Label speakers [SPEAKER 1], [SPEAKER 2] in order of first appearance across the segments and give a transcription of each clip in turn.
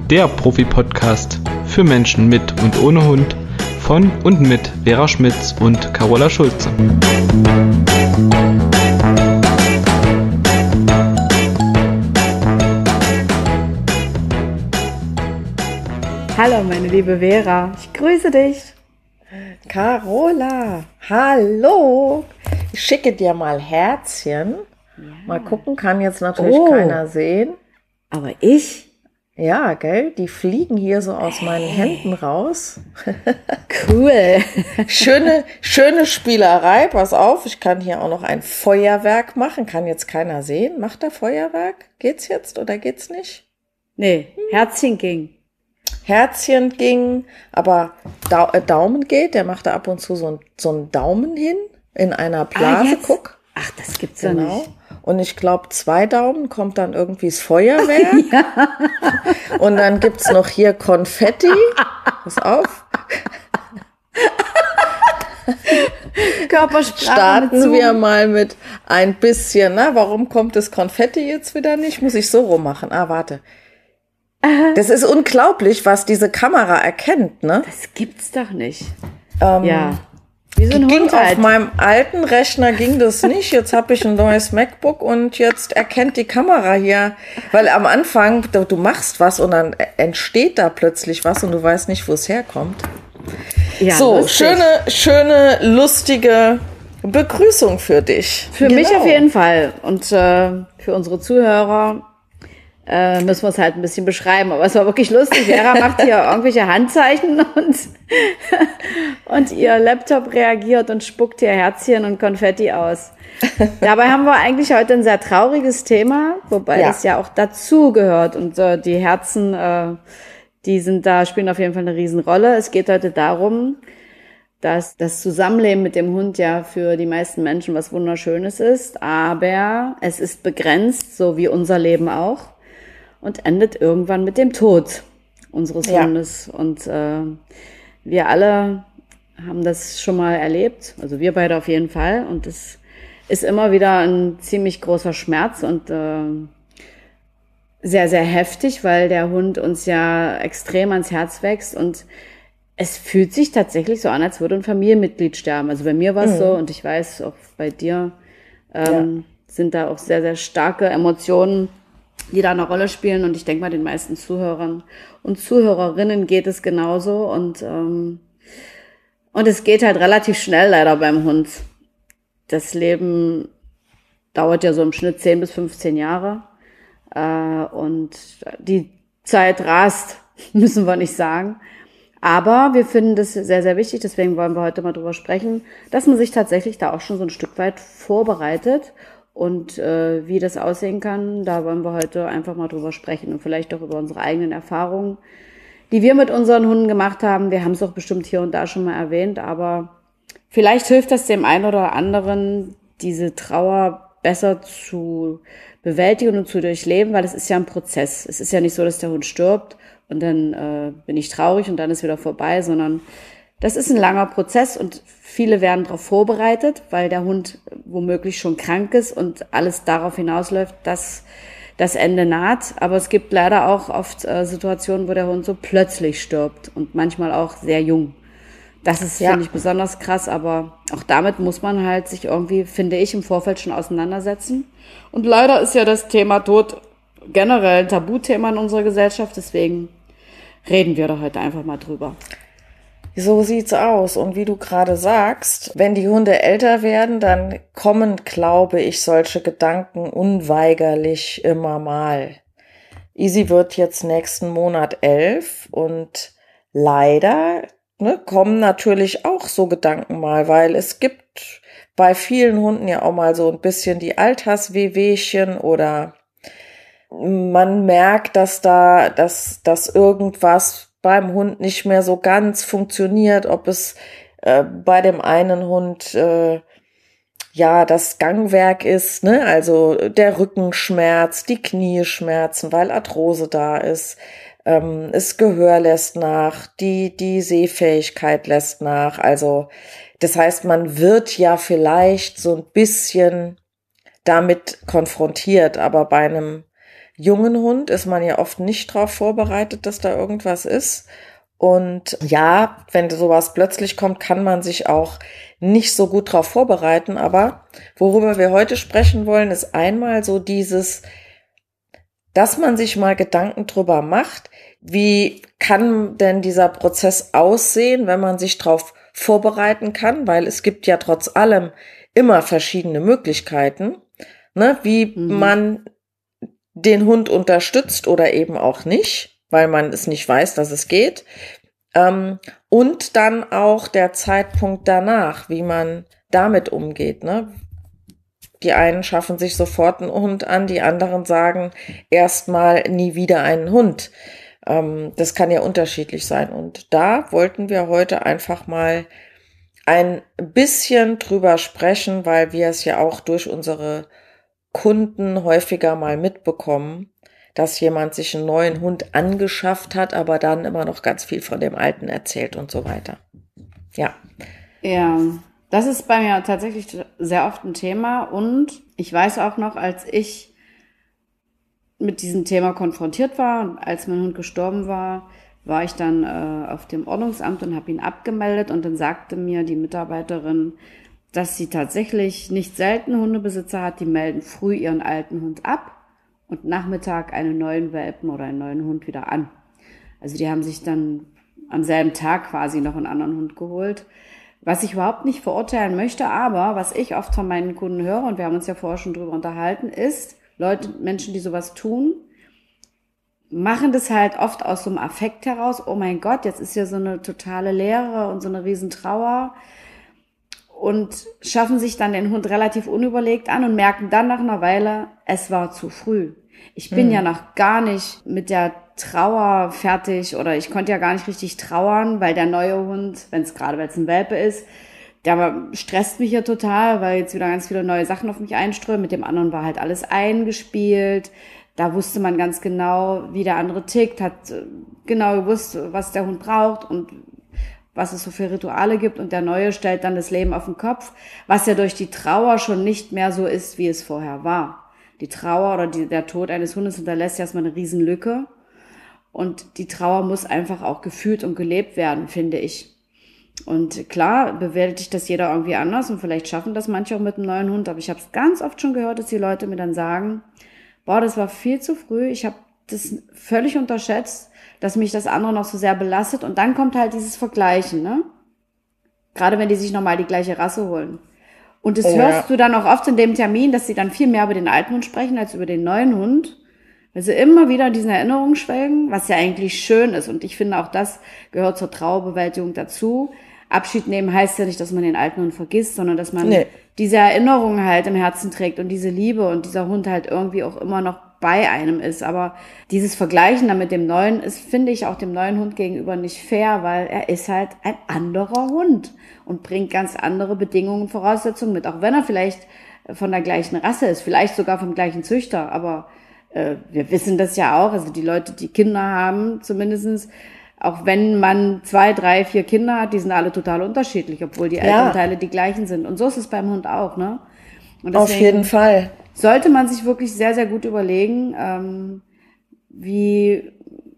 [SPEAKER 1] der Profi-Podcast für Menschen mit und ohne Hund von und mit Vera Schmitz und Carola Schulze.
[SPEAKER 2] Hallo meine liebe Vera, ich grüße dich.
[SPEAKER 3] Carola, hallo. Ich schicke dir mal Herzchen. Ja. Mal gucken, kann jetzt natürlich keiner sehen.
[SPEAKER 2] Aber ich?
[SPEAKER 3] Ja, gell? Die fliegen hier so aus meinen Händen raus.
[SPEAKER 2] Cool.
[SPEAKER 3] Schöne Spielerei. Pass auf, ich kann hier auch noch ein Feuerwerk machen. Kann jetzt keiner sehen. Macht er Feuerwerk? Geht's jetzt oder geht's nicht?
[SPEAKER 2] Nee, Herzchen ging.
[SPEAKER 3] Herzchen ging, aber Daumen geht. Der macht da ab und zu so einen Daumen hin in einer Blase. Guck.
[SPEAKER 2] Ach, das gibt's ja nicht.
[SPEAKER 3] Und ich glaube, 2 Daumen kommt dann irgendwie das Feuerwerk. Ja. Und dann gibt's noch hier Konfetti. Pass auf.
[SPEAKER 2] Körpersprache.
[SPEAKER 3] Starten wir mal mit ein bisschen. Warum kommt das Konfetti jetzt wieder nicht? Muss ich so rummachen. Warte. Das ist unglaublich, was diese Kamera erkennt, ne?
[SPEAKER 2] Das gibt's doch nicht.
[SPEAKER 3] Ja. Wie so ein Hund halt. Auf meinem alten Rechner ging das nicht. Jetzt habe ich ein neues MacBook und jetzt erkennt die Kamera hier. Weil am Anfang, du machst was und dann entsteht da plötzlich was und du weißt nicht, wo es herkommt. Ja, so, lustig. schöne, lustige Begrüßung für dich.
[SPEAKER 2] Für mich auf jeden Fall. Und für unsere Zuhörer müssen wir es halt ein bisschen beschreiben. Aber es war wirklich lustig. Vera macht hier irgendwelche Handzeichen und ihr Laptop reagiert und spuckt hier Herzchen und Konfetti aus. Dabei haben wir eigentlich heute ein sehr trauriges Thema, wobei das ja auch dazu gehört. Und die Herzen, die spielen auf jeden Fall eine Riesenrolle. Es geht heute darum, dass das Zusammenleben mit dem Hund ja für die meisten Menschen was Wunderschönes ist, aber es ist begrenzt, so wie unser Leben auch. Und endet irgendwann mit dem Tod unseres Hundes. Und wir alle haben das schon mal erlebt, also wir beide auf jeden Fall. Und es ist immer wieder ein ziemlich großer Schmerz und sehr, sehr heftig, weil der Hund uns ja extrem ans Herz wächst. Und es fühlt sich tatsächlich so an, als würde ein Familienmitglied sterben. Also bei mir war es so und ich weiß, auch bei dir sind da auch sehr, sehr starke Emotionen, die da eine Rolle spielen. Und ich denke mal, den meisten Zuhörern und Zuhörerinnen geht es genauso. Und es geht halt relativ schnell leider beim Hund. Das Leben dauert ja so im Schnitt 10 bis 15 Jahre. Und die Zeit rast, müssen wir nicht sagen. Aber wir finden das sehr, sehr wichtig. Deswegen wollen wir heute mal drüber sprechen, dass man sich tatsächlich da auch schon so ein Stück weit vorbereitet. Und wie das aussehen kann, da wollen wir heute einfach mal drüber sprechen und vielleicht auch über unsere eigenen Erfahrungen, die wir mit unseren Hunden gemacht haben. Wir haben es auch bestimmt hier und da schon mal erwähnt, aber vielleicht hilft das dem einen oder anderen, diese Trauer besser zu bewältigen und zu durchleben, weil es ist ja ein Prozess. Es ist ja nicht so, dass der Hund stirbt und dann bin ich traurig und dann ist wieder vorbei, sondern das ist ein langer Prozess und viele werden darauf vorbereitet, weil der Hund womöglich schon krank ist und alles darauf hinausläuft, dass das Ende naht. Aber es gibt leider auch oft Situationen, wo der Hund so plötzlich stirbt und manchmal auch sehr jung. Das ist, finde ich, besonders krass, aber auch damit muss man halt sich irgendwie, finde ich, im Vorfeld schon auseinandersetzen. Und leider ist ja das Thema Tod generell ein Tabuthema in unserer Gesellschaft, deswegen reden wir da heute einfach mal drüber.
[SPEAKER 3] So sieht's aus. Und wie du gerade sagst, wenn die Hunde älter werden, dann kommen, glaube ich, solche Gedanken unweigerlich immer mal. Easy wird jetzt nächsten Monat 11 und leider kommen natürlich auch so Gedanken mal, weil es gibt bei vielen Hunden ja auch mal so ein bisschen die Alterswehwehchen oder man merkt, dass irgendwas beim Hund nicht mehr so ganz funktioniert, ob es bei dem einen Hund das Gangwerk ist, also der Rückenschmerz, die Knie schmerzen, weil Arthrose da ist, das Gehör lässt nach, die Sehfähigkeit lässt nach, also das heißt, man wird ja vielleicht so ein bisschen damit konfrontiert, aber bei einem jungen Hund ist man ja oft nicht darauf vorbereitet, dass da irgendwas ist. Und ja, wenn sowas plötzlich kommt, kann man sich auch nicht so gut darauf vorbereiten. Aber worüber wir heute sprechen wollen, ist einmal so dieses, dass man sich mal Gedanken drüber macht, wie kann denn dieser Prozess aussehen, wenn man sich darauf vorbereiten kann, weil es gibt ja trotz allem immer verschiedene Möglichkeiten, ne, wie man den Hund unterstützt oder eben auch nicht, weil man es nicht weiß, dass es geht. Und dann auch der Zeitpunkt danach, wie man damit umgeht, ne? Die einen schaffen sich sofort einen Hund an, die anderen sagen erstmal nie wieder einen Hund. Das kann ja unterschiedlich sein. Und da wollten wir heute einfach mal ein bisschen drüber sprechen, weil wir es ja auch durch unsere Kunden häufiger mal mitbekommen, dass jemand sich einen neuen Hund angeschafft hat, aber dann immer noch ganz viel von dem alten erzählt und so weiter. Ja.
[SPEAKER 2] Ja, das ist bei mir tatsächlich sehr oft ein Thema und ich weiß auch noch, als ich mit diesem Thema konfrontiert war und als mein Hund gestorben war, war ich dann auf dem Ordnungsamt und habe ihn abgemeldet und dann sagte mir die Mitarbeiterin, dass sie tatsächlich nicht selten Hundebesitzer hat, die melden früh ihren alten Hund ab und Nachmittag einen neuen Welpen oder einen neuen Hund wieder an. Also die haben sich dann am selben Tag quasi noch einen anderen Hund geholt. Was ich überhaupt nicht verurteilen möchte, aber was ich oft von meinen Kunden höre, und wir haben uns ja vorher schon drüber unterhalten, ist, Menschen, die sowas tun, machen das halt oft aus so einem Affekt heraus. Oh mein Gott, jetzt ist ja so eine totale Leere und so eine Riesentrauer. Und schaffen sich dann den Hund relativ unüberlegt an und merken dann nach einer Weile, es war zu früh. Ich bin ja noch gar nicht mit der Trauer fertig oder ich konnte ja gar nicht richtig trauern, weil der neue Hund, weil es ein Welpe ist, der stresst mich ja total, weil jetzt wieder ganz viele neue Sachen auf mich einströmen. Mit dem anderen war halt alles eingespielt. Da wusste man ganz genau, wie der andere tickt, hat genau gewusst, was der Hund braucht und was es so für Rituale gibt. Und der Neue stellt dann das Leben auf den Kopf, was ja durch die Trauer schon nicht mehr so ist, wie es vorher war. Die Trauer oder der Tod eines Hundes hinterlässt erstmal eine Riesenlücke. Und die Trauer muss einfach auch gefühlt und gelebt werden, finde ich. Und klar, bewältigt das jeder irgendwie anders und vielleicht schaffen das manche auch mit einem neuen Hund. Aber ich habe es ganz oft schon gehört, dass die Leute mir dann sagen, boah, das war viel zu früh, ich habe das völlig unterschätzt, dass mich das andere noch so sehr belastet. Und dann kommt halt dieses Vergleichen, ne? Gerade wenn die sich nochmal die gleiche Rasse holen. Und das hörst du dann auch oft in dem Termin, dass sie dann viel mehr über den alten Hund sprechen als über den neuen Hund. Weil sie immer wieder in diesen Erinnerungen schwelgen, was ja eigentlich schön ist. Und ich finde auch das gehört zur Trauerbewältigung dazu. Abschied nehmen heißt ja nicht, dass man den alten Hund vergisst, sondern dass man diese Erinnerungen halt im Herzen trägt und diese Liebe und dieser Hund halt irgendwie auch immer noch bei einem ist. Aber dieses Vergleichen dann mit dem neuen ist, finde ich, auch dem neuen Hund gegenüber nicht fair, weil er ist halt ein anderer Hund und bringt ganz andere Bedingungen und Voraussetzungen mit. Auch wenn er vielleicht von der gleichen Rasse ist, vielleicht sogar vom gleichen Züchter, aber wir wissen das ja auch, also die Leute, die Kinder haben, zumindestens, auch wenn man 2, 3, 4 Kinder hat, die sind alle total unterschiedlich, obwohl die Elternteile die gleichen sind. Und so ist es beim Hund auch, ne? Und
[SPEAKER 3] auf jeden Fall.
[SPEAKER 2] Sollte man sich wirklich sehr, sehr gut überlegen, wie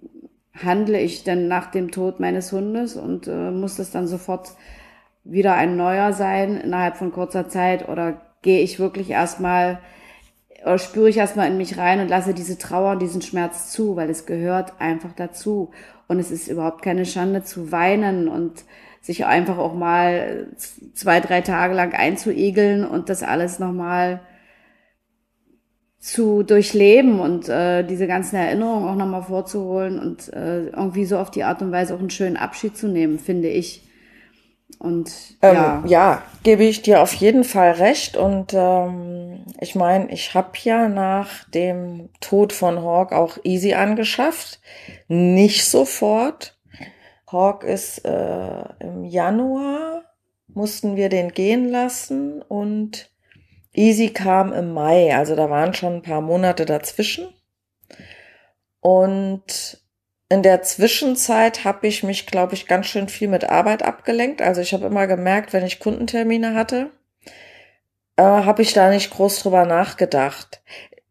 [SPEAKER 2] handle ich denn nach dem Tod meines Hundes und muss das dann sofort wieder ein neuer sein innerhalb von kurzer Zeit oder gehe ich wirklich erstmal oder spüre ich erstmal in mich rein und lasse diese Trauer und diesen Schmerz zu, weil es gehört einfach dazu. Und es ist überhaupt keine Schande zu weinen und sich einfach auch mal 2, 3 Tage lang einzuigeln und das alles nochmal zu durchleben und diese ganzen Erinnerungen auch nochmal vorzuholen und irgendwie so auf die Art und Weise auch einen schönen Abschied zu nehmen, finde ich. Und
[SPEAKER 3] ja, gebe ich dir auf jeden Fall recht. Und ich meine, ich habe ja nach dem Tod von Hawk auch Easy angeschafft. Nicht sofort. Hawk ist im Januar, mussten wir den gehen lassen und Easy kam im Mai. Also da waren schon ein paar Monate dazwischen. Und in der Zwischenzeit habe ich mich, glaube ich, ganz schön viel mit Arbeit abgelenkt. Also ich habe immer gemerkt, wenn ich Kundentermine hatte, habe ich da nicht groß drüber nachgedacht.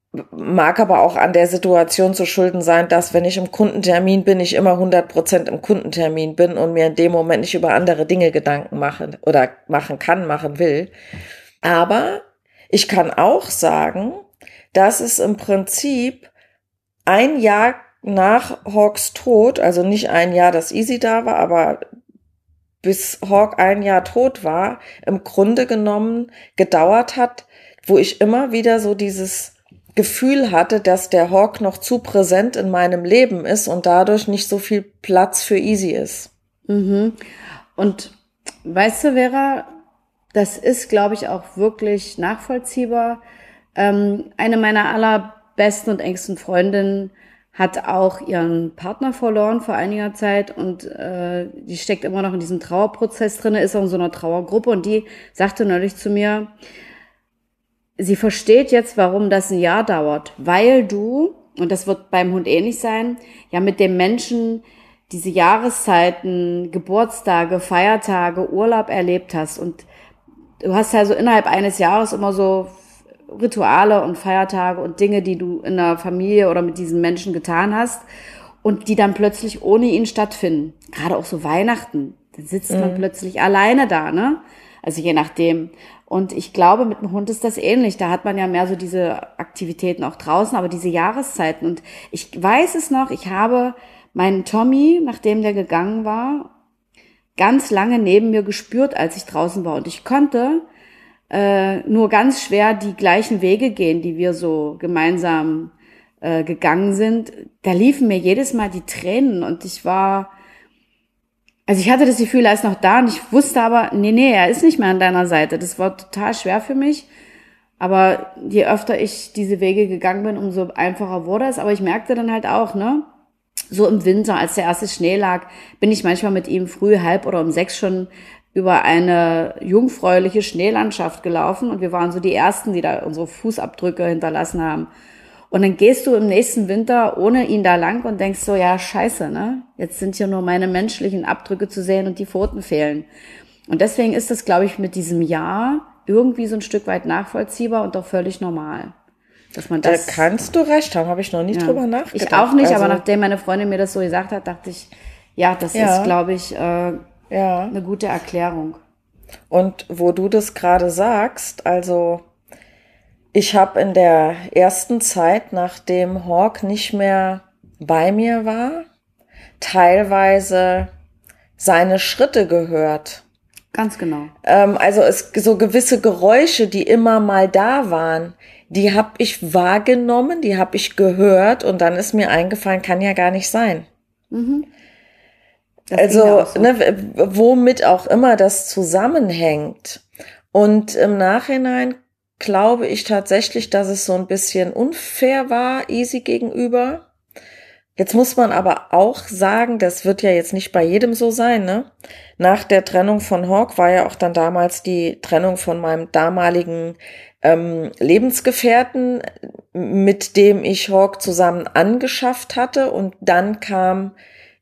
[SPEAKER 3] Mag aber auch an der Situation zu schulden sein, dass, wenn ich im Kundentermin bin, ich immer 100% im Kundentermin bin und mir in dem Moment nicht über andere Dinge Gedanken machen oder machen will. Aber ich kann auch sagen, dass es im Prinzip ein Jahr nach Hawks Tod, also nicht ein Jahr, dass Easy da war, aber bis Hawk ein Jahr tot war, im Grunde genommen gedauert hat, wo ich immer wieder so dieses Gefühl hatte, dass der Hawk noch zu präsent in meinem Leben ist und dadurch nicht so viel Platz für Easy ist.
[SPEAKER 2] Mhm. Und weißt du, Vera, das ist, glaube ich, auch wirklich nachvollziehbar. Eine meiner allerbesten und engsten Freundinnen hat auch ihren Partner verloren vor einiger Zeit und die steckt immer noch in diesem Trauerprozess drin, ist auch in so einer Trauergruppe und die sagte neulich zu mir, sie versteht jetzt, warum das ein Jahr dauert, weil du, und das wird beim Hund ähnlich sein, ja mit dem Menschen diese Jahreszeiten, Geburtstage, Feiertage, Urlaub erlebt hast und du hast ja so innerhalb eines Jahres immer so Rituale und Feiertage und Dinge, die du in der Familie oder mit diesen Menschen getan hast und die dann plötzlich ohne ihn stattfinden. Gerade auch so Weihnachten, dann sitzt man plötzlich alleine da, ne? Also je nachdem. Und ich glaube, mit dem Hund ist das ähnlich. Da hat man ja mehr so diese Aktivitäten auch draußen, aber diese Jahreszeiten. Und ich weiß es noch, ich habe meinen Tommy, nachdem der gegangen war, ganz lange neben mir gespürt, als ich draußen war. Und ich konnte nur ganz schwer die gleichen Wege gehen, die wir so gemeinsam gegangen sind. Da liefen mir jedes Mal die Tränen und ich hatte das Gefühl, er ist noch da und ich wusste aber, nee, er ist nicht mehr an deiner Seite. Das war total schwer für mich. Aber je öfter ich diese Wege gegangen bin, umso einfacher wurde es. Aber ich merkte dann halt auch, ne, so im Winter, als der erste Schnee lag, bin ich manchmal mit ihm früh 5 oder um 6 schon über eine jungfräuliche Schneelandschaft gelaufen und wir waren so die Ersten, die da unsere Fußabdrücke hinterlassen haben. Und dann gehst du im nächsten Winter ohne ihn da lang und denkst so, ja, scheiße, ne? Jetzt sind hier nur meine menschlichen Abdrücke zu sehen und die Pfoten fehlen. Und deswegen ist das, glaube ich, mit diesem Jahr irgendwie so ein Stück weit nachvollziehbar und auch völlig normal. Dass man das.
[SPEAKER 3] Da kannst du recht haben, habe ich noch nicht drüber nachgedacht.
[SPEAKER 2] Ich auch nicht, aber nachdem meine Freundin mir das so gesagt hat, dachte ich, ja, das ist, glaube ich, eine gute Erklärung.
[SPEAKER 3] Und wo du das gerade sagst, also ich habe in der ersten Zeit, nachdem Hawk nicht mehr bei mir war, teilweise seine Schritte gehört.
[SPEAKER 2] Ganz genau.
[SPEAKER 3] Also es so gewisse Geräusche, die immer mal da waren, die habe ich wahrgenommen, die habe ich gehört und dann ist mir eingefallen, kann ja gar nicht sein.
[SPEAKER 2] Mhm.
[SPEAKER 3] Also, so. Ne, womit auch immer das zusammenhängt. Und im Nachhinein glaube ich tatsächlich, dass es so ein bisschen unfair war, Easy gegenüber. Jetzt muss man aber auch sagen, das wird ja jetzt nicht bei jedem so sein, ne? Nach der Trennung von Hawk war ja auch dann damals die Trennung von meinem damaligen Lebensgefährten, mit dem ich Hawk zusammen angeschafft hatte. Und dann kam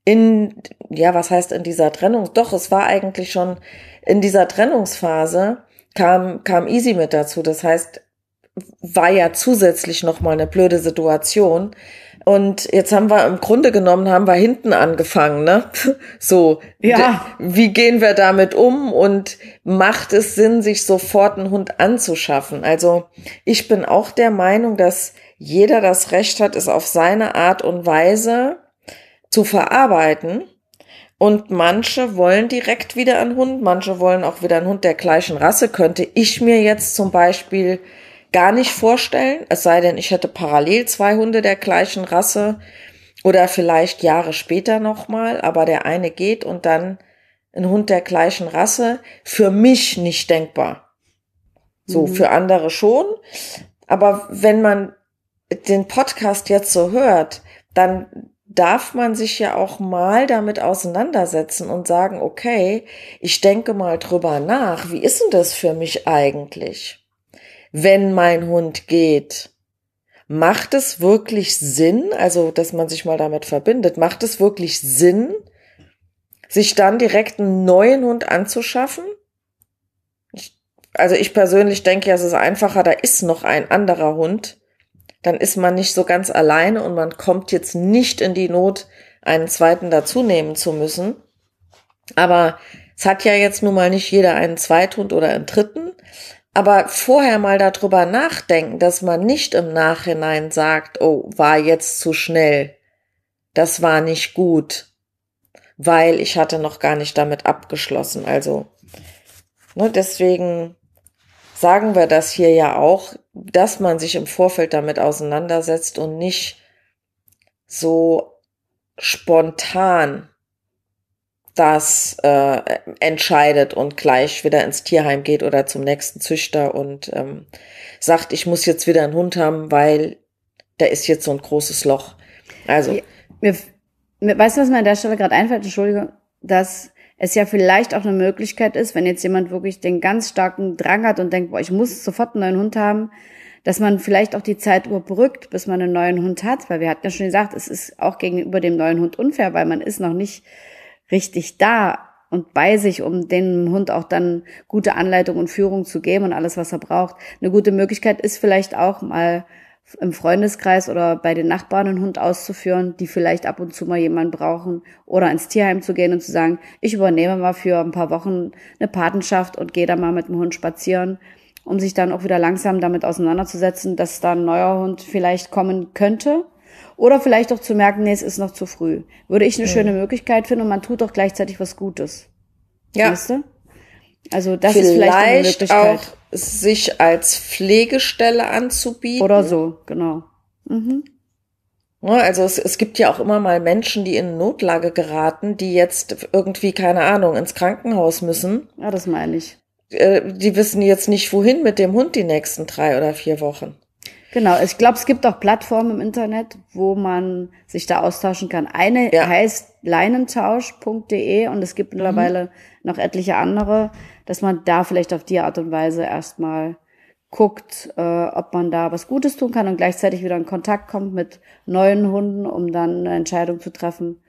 [SPEAKER 3] was heißt in dieser Trennung? Doch, es war eigentlich schon in dieser Trennungsphase kam Easy mit dazu. Das heißt, war ja zusätzlich nochmal eine blöde Situation. Und jetzt haben wir hinten angefangen, ne? So,
[SPEAKER 2] ja.
[SPEAKER 3] Wie gehen wir damit um und macht es Sinn, sich sofort einen Hund anzuschaffen? Also ich bin auch der Meinung, dass jeder das Recht hat, es auf seine Art und Weise zu verarbeiten. Und manche wollen direkt wieder einen Hund, manche wollen auch wieder einen Hund der gleichen Rasse. Könnte ich mir jetzt zum Beispiel gar nicht vorstellen, es sei denn, ich hätte parallel 2 Hunde der gleichen Rasse oder vielleicht Jahre später nochmal, aber der eine geht und dann ein Hund der gleichen Rasse. Für mich nicht denkbar. So, für andere schon. Aber wenn man den Podcast jetzt so hört, dann darf man sich ja auch mal damit auseinandersetzen und sagen, okay, ich denke mal drüber nach, wie ist denn das für mich eigentlich? Wenn mein Hund geht, macht es wirklich Sinn, also dass man sich mal damit verbindet, macht es wirklich Sinn, sich dann direkt einen neuen Hund anzuschaffen? Ich persönlich denke ja, es ist einfacher, da ist noch ein anderer Hund dann ist man nicht so ganz alleine und man kommt jetzt nicht in die Not, einen zweiten dazu nehmen zu müssen. Aber es hat ja jetzt nun mal nicht jeder einen Zweithund oder einen dritten. Aber vorher mal darüber nachdenken, dass man nicht im Nachhinein sagt, oh, war jetzt zu schnell. Das war nicht gut, weil ich hatte noch gar nicht damit abgeschlossen. Also, ne, deswegen sagen wir das hier ja auch, dass man sich im Vorfeld damit auseinandersetzt und nicht so spontan das entscheidet und gleich wieder ins Tierheim geht oder zum nächsten Züchter und sagt, ich muss jetzt wieder einen Hund haben, weil da ist jetzt so ein großes Loch. Also
[SPEAKER 2] weißt du, was mir an der Stelle gerade einfällt? Entschuldige, dass es ja vielleicht auch eine Möglichkeit ist, wenn jetzt jemand wirklich den ganz starken Drang hat und denkt, boah, ich muss sofort einen neuen Hund haben, dass man vielleicht auch die Zeit überbrückt, bis man einen neuen Hund hat, weil wir hatten ja schon gesagt, es ist auch gegenüber dem neuen Hund unfair, weil man ist noch nicht richtig da und bei sich, um dem Hund auch dann gute Anleitung und Führung zu geben und alles, was er braucht. Eine gute Möglichkeit ist vielleicht auch mal im Freundeskreis oder bei den Nachbarn einen Hund auszuführen, die vielleicht ab und zu mal jemanden brauchen, oder ins Tierheim zu gehen und zu sagen, ich übernehme mal für ein paar Wochen eine Patenschaft und gehe da mal mit dem Hund spazieren, um sich dann auch wieder langsam damit auseinanderzusetzen, dass da ein neuer Hund vielleicht kommen könnte. Oder vielleicht auch zu merken, nee, es ist noch zu früh. Würde ich eine schöne Möglichkeit finden und man tut auch gleichzeitig was Gutes.
[SPEAKER 3] ja,
[SPEAKER 2] Weißt du? Also das ist vielleicht eine Möglichkeit.
[SPEAKER 3] auch sich als Pflegestelle anzubieten.
[SPEAKER 2] Oder so, genau.
[SPEAKER 3] Ne, also es gibt ja auch immer mal Menschen, die in Notlage geraten, die jetzt irgendwie, keine Ahnung, ins Krankenhaus müssen.
[SPEAKER 2] Ja, das meine ich.
[SPEAKER 3] Die wissen jetzt nicht, wohin mit dem Hund die nächsten 3 oder 4 Wochen.
[SPEAKER 2] Genau, ich glaube, es gibt auch Plattformen im Internet, wo man sich da austauschen kann. Eine heißt leinentausch.de und es gibt mittlerweile noch etliche andere, dass man da vielleicht auf die Art und Weise erstmal guckt, ob man da was Gutes tun kann und gleichzeitig wieder in Kontakt kommt mit neuen Hunden, um dann eine Entscheidung zu treffen.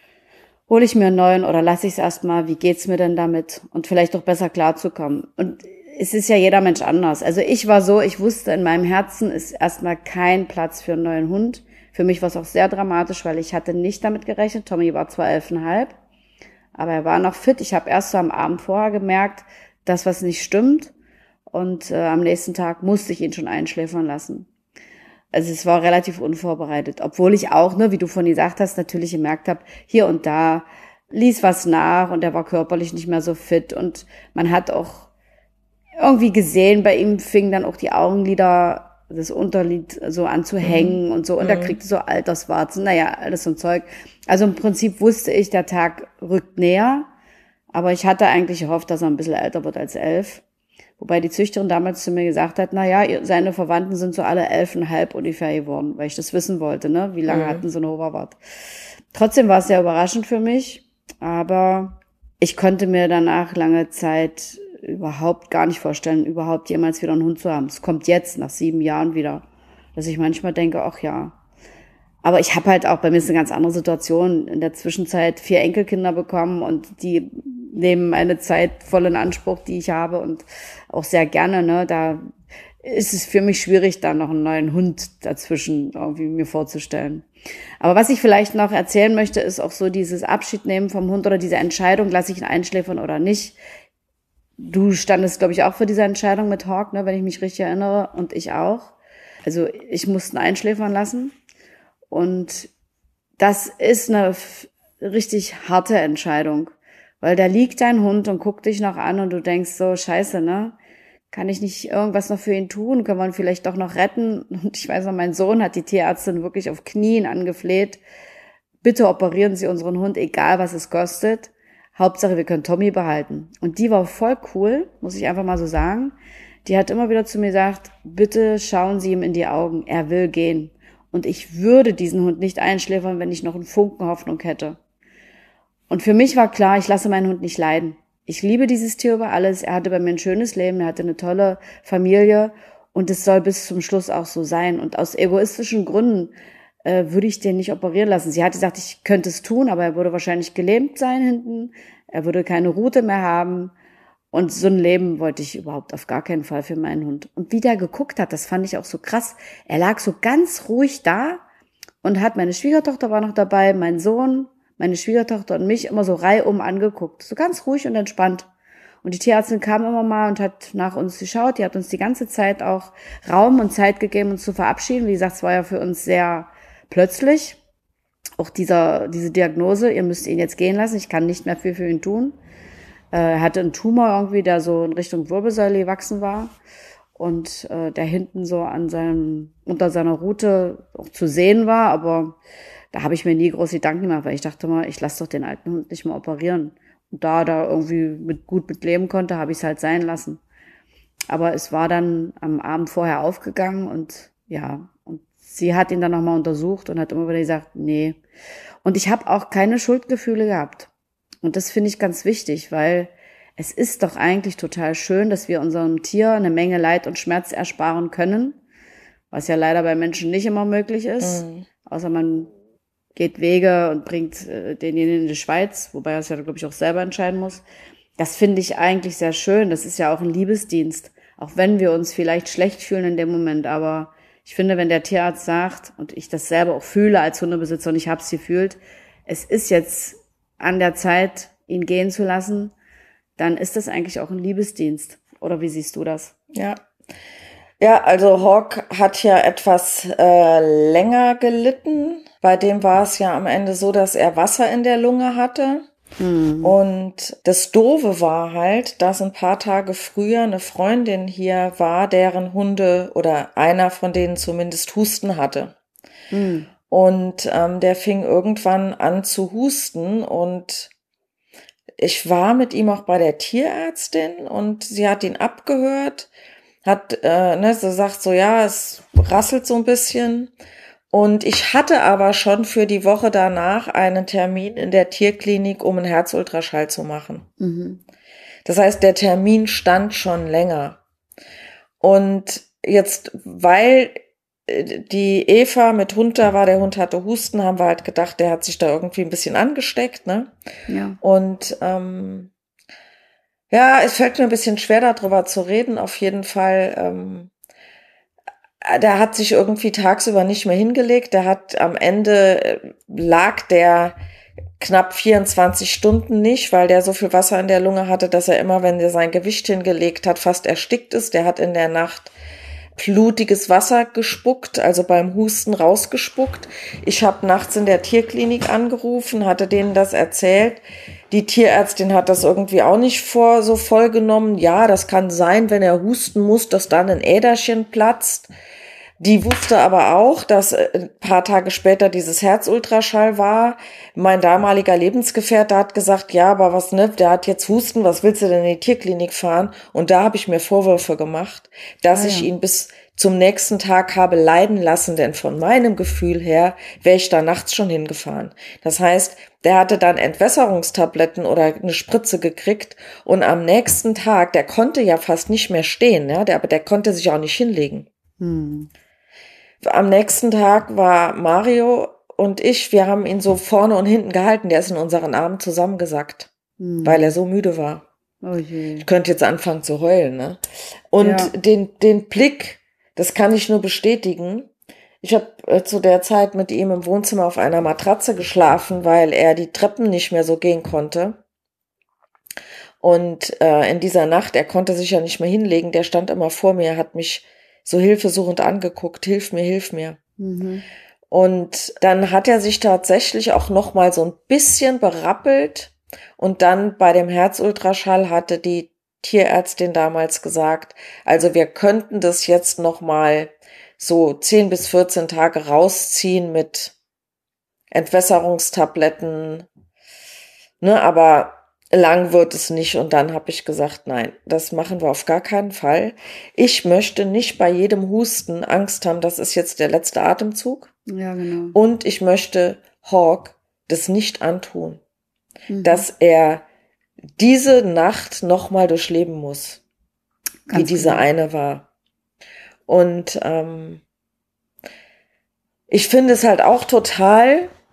[SPEAKER 2] Hole ich mir einen neuen oder lasse ich es erstmal? Wie geht's mir denn damit? Und vielleicht auch besser klarzukommen. Und es ist ja jeder Mensch anders. Also ich war so, ich wusste, in meinem Herzen ist erstmal kein Platz für einen neuen Hund. Für mich war es auch sehr dramatisch, weil ich hatte nicht damit gerechnet. Tommy war zwar 11,5, aber er war noch fit. Ich habe erst so am Abend vorher gemerkt, dass was nicht stimmt. Und am nächsten Tag musste ich ihn schon einschläfern lassen. Also es war relativ unvorbereitet. Obwohl ich auch, ne, wie du vorhin gesagt hast, natürlich gemerkt habe, hier und da ließ was nach und er war körperlich nicht mehr so fit. Und man hat auch irgendwie gesehen, bei ihm fingen dann auch die Augenlider, das Unterlid so an zu hängen und so. Und er kriegte so Alterswarzen, naja, alles so ein Zeug. Also im Prinzip wusste ich, der Tag rückt näher. Aber ich hatte eigentlich gehofft, dass er ein bisschen älter wird als 11. Wobei die Züchterin damals zu mir gesagt hat, naja, seine Verwandten sind so alle 11,5 ungefähr geworden, weil ich das wissen wollte, ne? Wie lange hatten so eine Oberwart. Trotzdem war es sehr überraschend für mich, aber ich konnte mir danach lange Zeit überhaupt gar nicht vorstellen, überhaupt jemals wieder einen Hund zu haben. Es kommt jetzt, nach 7 Jahren wieder, dass ich manchmal denke, ach ja. Aber ich habe halt auch, bei mir ist eine ganz andere Situation, in der Zwischenzeit 4 Enkelkinder bekommen und die nehmen eine Zeit voll in Anspruch, die ich habe und auch sehr gerne, ne, da ist es für mich schwierig, da noch einen neuen Hund dazwischen irgendwie mir vorzustellen. Aber was ich vielleicht noch erzählen möchte, ist auch so dieses Abschiednehmen vom Hund oder diese Entscheidung, lasse ich ihn einschläfern oder nicht. Du standest, glaube ich, auch für diese Entscheidung mit Hawk, ne, wenn ich mich richtig erinnere, und ich auch. Also ich musste ihn einschläfern lassen und das ist eine richtig harte Entscheidung. Weil da liegt dein Hund und guckt dich noch an und du denkst so, scheiße, ne? Kann ich nicht irgendwas noch für ihn tun? Können wir ihn vielleicht doch noch retten? Und ich weiß noch, mein Sohn hat die Tierärztin wirklich auf Knien angefleht. Bitte operieren Sie unseren Hund, egal was es kostet. Hauptsache, wir können Tommy behalten. Und die war voll cool, muss ich einfach mal so sagen. Die hat immer wieder zu mir gesagt, bitte schauen Sie ihm in die Augen. Er will gehen. Und ich würde diesen Hund nicht einschläfern, wenn ich noch einen Funken Hoffnung hätte. Und für mich war klar, ich lasse meinen Hund nicht leiden. Ich liebe dieses Tier über alles. Er hatte bei mir ein schönes Leben, er hatte eine tolle Familie und es soll bis zum Schluss auch so sein. Und aus egoistischen Gründen würde ich den nicht operieren lassen. Sie hat gesagt, ich könnte es tun, aber er würde wahrscheinlich gelähmt sein hinten. Er würde keine Rute mehr haben. Und so ein Leben wollte ich überhaupt auf gar keinen Fall für meinen Hund. Und wie der geguckt hat, das fand ich auch so krass. Er lag so ganz ruhig da und hat, meine Schwiegertochter war noch dabei, mein Sohn, meine Schwiegertochter und mich immer so reihum angeguckt. So ganz ruhig und entspannt. Und die Tierärztin kam immer mal und hat nach uns geschaut. Die hat uns die ganze Zeit auch Raum und Zeit gegeben, uns zu verabschieden. Wie gesagt, es war ja für uns sehr plötzlich. Auch diese Diagnose, ihr müsst ihn jetzt gehen lassen, ich kann nicht mehr viel für ihn tun. Er hatte einen Tumor irgendwie, der so in Richtung Wirbelsäule gewachsen war und der hinten so unter seiner Rute auch zu sehen war, aber da habe ich mir nie groß Gedanken gemacht, weil ich dachte mal, ich lasse doch den alten Hund nicht mehr operieren. Und da irgendwie gut mit leben konnte, habe ich es halt sein lassen. Aber es war dann am Abend vorher aufgegangen und ja, und sie hat ihn dann nochmal untersucht und hat immer wieder gesagt, nee. Und ich habe auch keine Schuldgefühle gehabt. Und das finde ich ganz wichtig, weil es ist doch eigentlich total schön, dass wir unserem Tier eine Menge Leid und Schmerz ersparen können, was ja leider bei Menschen nicht immer möglich ist, außer man geht Wege und bringt denjenigen in die Schweiz, wobei er es ja, glaube ich, auch selber entscheiden muss. Das finde ich eigentlich sehr schön. Das ist ja auch ein Liebesdienst, auch wenn wir uns vielleicht schlecht fühlen in dem Moment. Aber ich finde, wenn der Tierarzt sagt, und ich das selber auch fühle als Hundebesitzer und ich habe es gefühlt, es ist jetzt an der Zeit, ihn gehen zu lassen, dann ist das eigentlich auch ein Liebesdienst. Oder wie siehst du das?
[SPEAKER 3] Ja. Ja, also Hawk hat ja etwas länger gelitten. Bei dem war es ja am Ende so, dass er Wasser in der Lunge hatte. Und das Doofe war halt, dass ein paar Tage früher eine Freundin hier war, deren Hunde oder einer von denen zumindest Husten hatte. Und der fing irgendwann an zu husten und ich war mit ihm auch bei der Tierärztin und sie hat ihn abgehört, hat so sagt so, ja, es rasselt so ein bisschen. Und ich hatte aber schon für die Woche danach einen Termin in der Tierklinik, um einen Herzultraschall zu machen. Das heißt, der Termin stand schon länger. Und jetzt, weil die Eva mit Hund da war, der Hund hatte Husten, haben wir halt gedacht, der hat sich da irgendwie ein bisschen angesteckt, ne?
[SPEAKER 2] Ja.
[SPEAKER 3] Und ja, es fällt mir ein bisschen schwer, darüber zu reden. Auf jeden Fall, der hat sich irgendwie tagsüber nicht mehr hingelegt. Der hat am Ende lag der knapp 24 Stunden nicht, weil der so viel Wasser in der Lunge hatte, dass er immer, wenn er sein Gewicht hingelegt hat, fast erstickt ist. Der hat in der Nacht blutiges Wasser gespuckt, also beim Husten rausgespuckt. Ich habe nachts in der Tierklinik angerufen, hatte denen das erzählt. Die Tierärztin hat das irgendwie auch nicht so voll genommen. Ja, das kann sein, wenn er husten muss, dass dann ein Äderchen platzt. Die wusste aber auch, dass ein paar Tage später dieses Herzultraschall war. Mein damaliger Lebensgefährte hat gesagt, ja, aber was, ne, der hat jetzt Husten, was willst du denn in die Tierklinik fahren? Und da habe ich mir Vorwürfe gemacht, dass ich ihn bis zum nächsten Tag habe leiden lassen, denn von meinem Gefühl her wäre ich da nachts schon hingefahren. Das heißt, der hatte dann Entwässerungstabletten oder eine Spritze gekriegt und am nächsten Tag, der konnte ja fast nicht mehr stehen, ja, aber der konnte sich auch nicht hinlegen. Am nächsten Tag war Mario und wir haben ihn so vorne und hinten gehalten. Der ist in unseren Armen zusammengesackt, weil er so müde war.
[SPEAKER 2] Oh je.
[SPEAKER 3] Ich könnte jetzt anfangen zu heulen, ne? Und den Blick, das kann ich nur bestätigen. Ich habe zu der Zeit mit ihm im Wohnzimmer auf einer Matratze geschlafen, weil er die Treppen nicht mehr so gehen konnte. Und in dieser Nacht, er konnte sich ja nicht mehr hinlegen, der stand immer vor mir, hat mich so hilfesuchend angeguckt, hilf mir, hilf mir. Und dann hat er sich tatsächlich auch noch mal so ein bisschen berappelt und dann bei dem Herzultraschall hatte die Tierärztin damals gesagt, also wir könnten das jetzt noch mal so 10 bis 14 Tage rausziehen mit Entwässerungstabletten, ne, aber lang wird es nicht. Und dann habe ich gesagt, nein, das machen wir auf gar keinen Fall. Ich möchte nicht bei jedem Husten Angst haben, das ist jetzt der letzte Atemzug.
[SPEAKER 2] Ja, genau.
[SPEAKER 3] Und ich möchte Hawk das nicht antun, dass er diese Nacht nochmal durchleben muss,
[SPEAKER 2] Ganz
[SPEAKER 3] wie diese
[SPEAKER 2] genau.
[SPEAKER 3] eine war. Und ich finde es halt auch total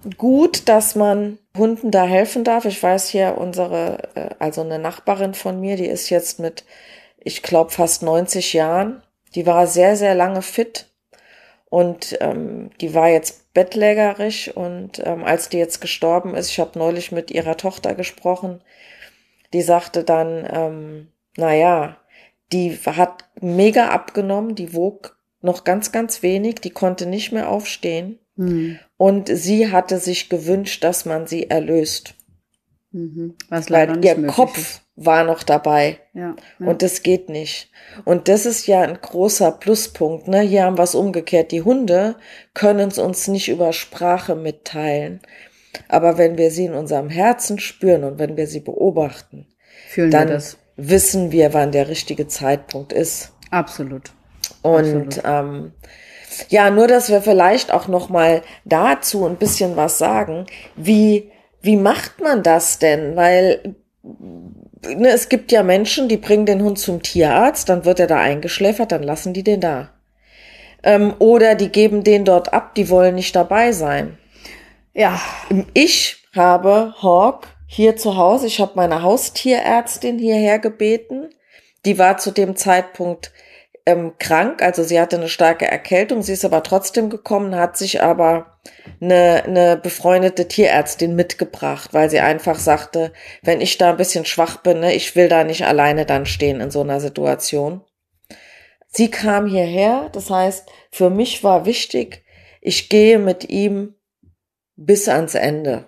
[SPEAKER 3] gut, dass man Hunden da helfen darf. Ich weiß hier also eine Nachbarin von mir, die ist jetzt mit, ich glaube, fast 90 Jahren. Die war sehr, sehr lange fit und die war jetzt bettlägerig und als die jetzt gestorben ist, ich habe neulich mit ihrer Tochter gesprochen, die sagte dann, die hat mega abgenommen, die wog noch ganz, ganz wenig, die konnte nicht mehr aufstehen. Und sie hatte sich gewünscht, dass man sie erlöst.
[SPEAKER 2] Was leider
[SPEAKER 3] weil
[SPEAKER 2] nicht
[SPEAKER 3] ihr
[SPEAKER 2] möglich
[SPEAKER 3] Kopf
[SPEAKER 2] ist.
[SPEAKER 3] war noch dabei.
[SPEAKER 2] Ja.
[SPEAKER 3] Und das geht nicht. Und das ist ja ein großer Pluspunkt. Ne? Hier haben wir es umgekehrt. Die Hunde können es uns nicht über Sprache mitteilen. Aber wenn wir sie in unserem Herzen spüren und wenn wir sie beobachten,
[SPEAKER 2] Fühlen wir
[SPEAKER 3] dann
[SPEAKER 2] das.
[SPEAKER 3] wissen wir, wann der richtige Zeitpunkt ist.
[SPEAKER 2] Absolut.
[SPEAKER 3] Und ja, nur, dass wir vielleicht auch noch mal dazu ein bisschen was sagen. Wie macht man das denn? Weil es gibt ja Menschen, die bringen den Hund zum Tierarzt, dann wird er da eingeschläfert, dann lassen die den da. Oder die geben den dort ab, die wollen nicht dabei sein.
[SPEAKER 2] Ja.
[SPEAKER 3] Ich habe Hawk hier zu Hause, ich habe meine Haustierärztin hierher gebeten. Die war zu dem Zeitpunkt krank, also sie hatte eine starke Erkältung, sie ist aber trotzdem gekommen, hat sich aber eine befreundete Tierärztin mitgebracht, weil sie einfach sagte, wenn ich da ein bisschen schwach bin, ne, ich will da nicht alleine dann stehen in so einer Situation. Sie kam hierher, das heißt, für mich war wichtig, ich gehe mit ihm bis ans Ende.